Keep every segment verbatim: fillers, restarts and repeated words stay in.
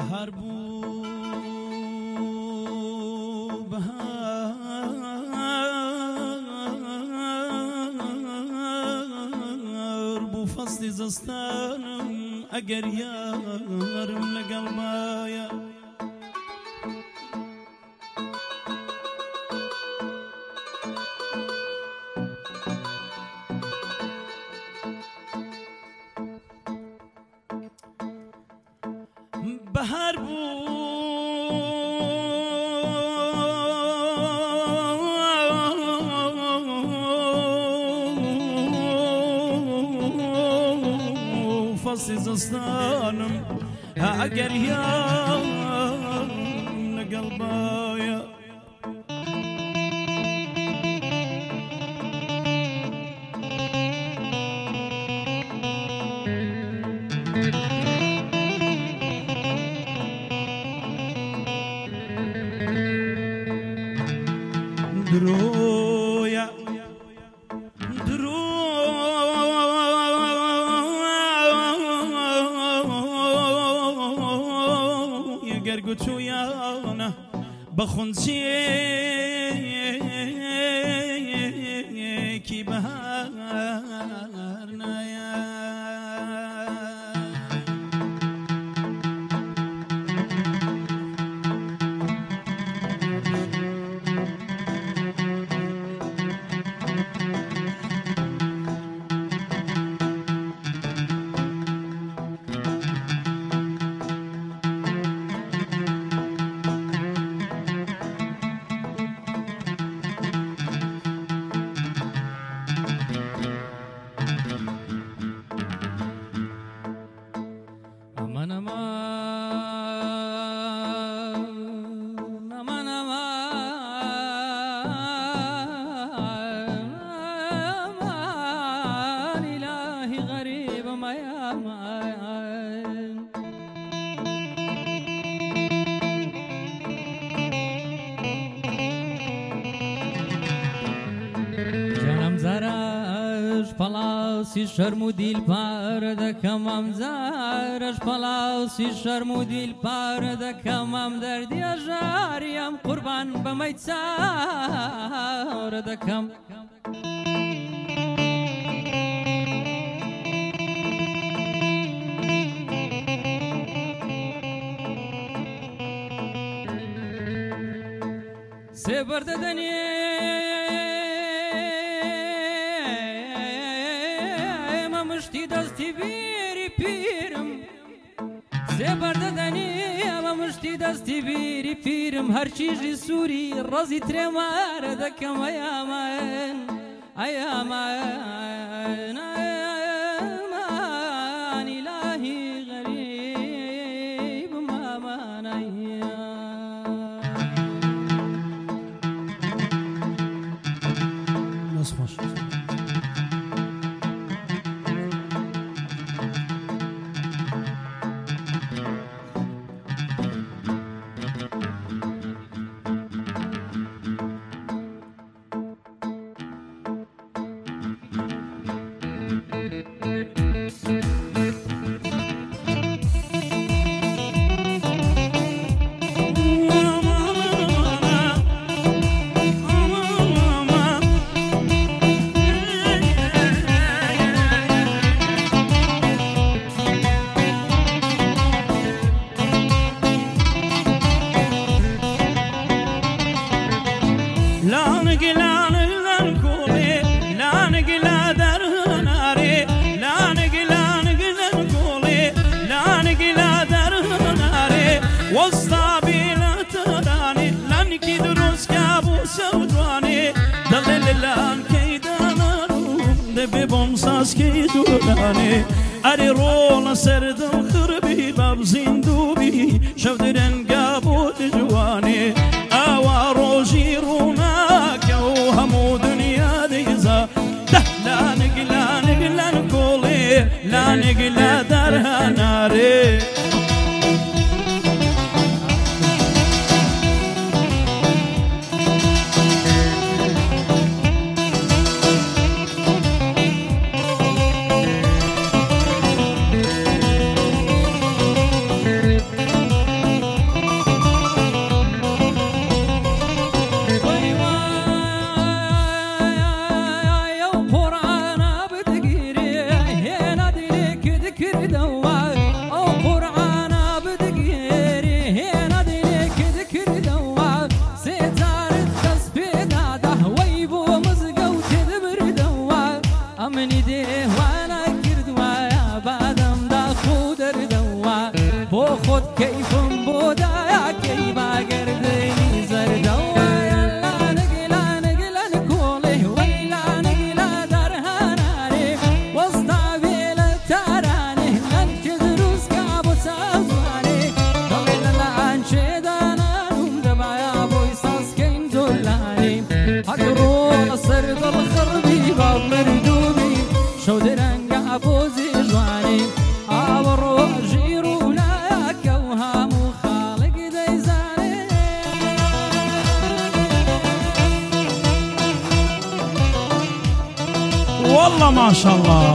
بهار بو بهار بو فصل زستانم اگر یارم لقلبایا بهار بو فصل زستانم اگر یارم لقلبایا درویا درویا گرگوچو یانا بخونچی کی بهار نایا aman aman aman aman ilahi garib ma yaman canım zaraş palasi şarmu dil parda kamam zaraş palasi şarmu dil parda kamam derdi ajariyam kurban bamaytsar da kam sebar dedeni دستی بیری پیرم سبر دادنی اما مشتی دستی بیری پیرم هر چیزی سوری رازی ترمار دکم ایامان ایامان ایامان الهی غریب مامان ایامان ناس خوش ببونساز کی دورانه اری رول سردم خربی باب زندوبی شو درن قابود جوانه آوا روجی روناک و همو دنیا دیزا ده لا نقلا نقلا نقولي لا نقلا درها ناري خود کیفم بودا یا کی باگردنی زرده ویلا نگلا نگلا نکوله ویلا نگلا درهانه وستا بیل ترانه لن کدروس کابو سازوانه دلیل لانچه دانانم دبایا بوی ساز کین دولانه اگرون سرد الخربی باب مردوبی شو درنگا بوزی جوانه آورو جیرونا کوهامو خالق دیزانه والله ما شاء الله.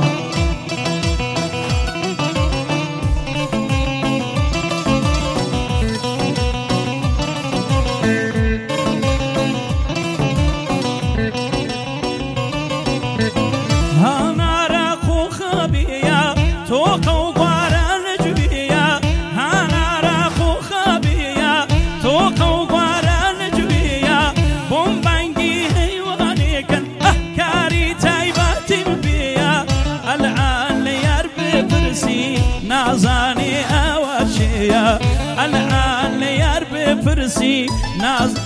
نازاني أواشيا الآن يربي فرسي ناز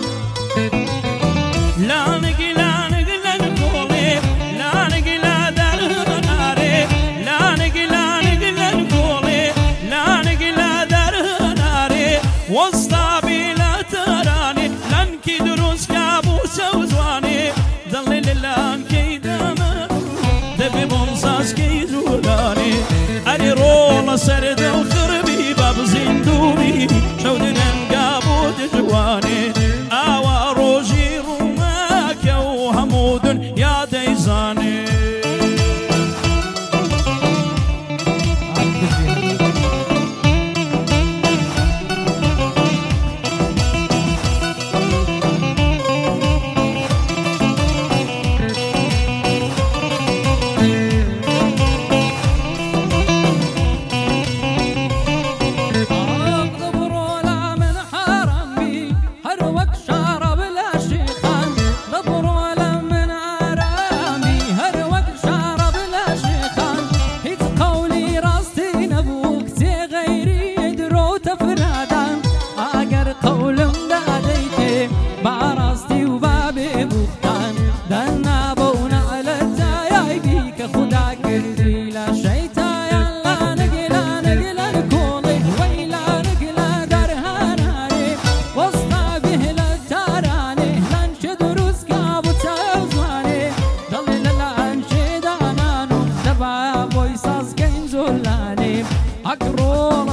لا نقي لا نقي لا نقولي لا نقي لا درهناري لا نقي لا نقي لا نقولي لا نقي لا درهناري وسطا بلا تراني لنكي دروس كابوس وزواني ضلل لانكي دامان دبي بونساس كي زولاني أري رولا سرد الخربي باب زندوبي شودن قابود جواني آوا روجي روماك يو همود يا ديزاني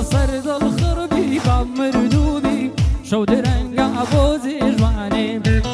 شو درنگا بوزی جوانه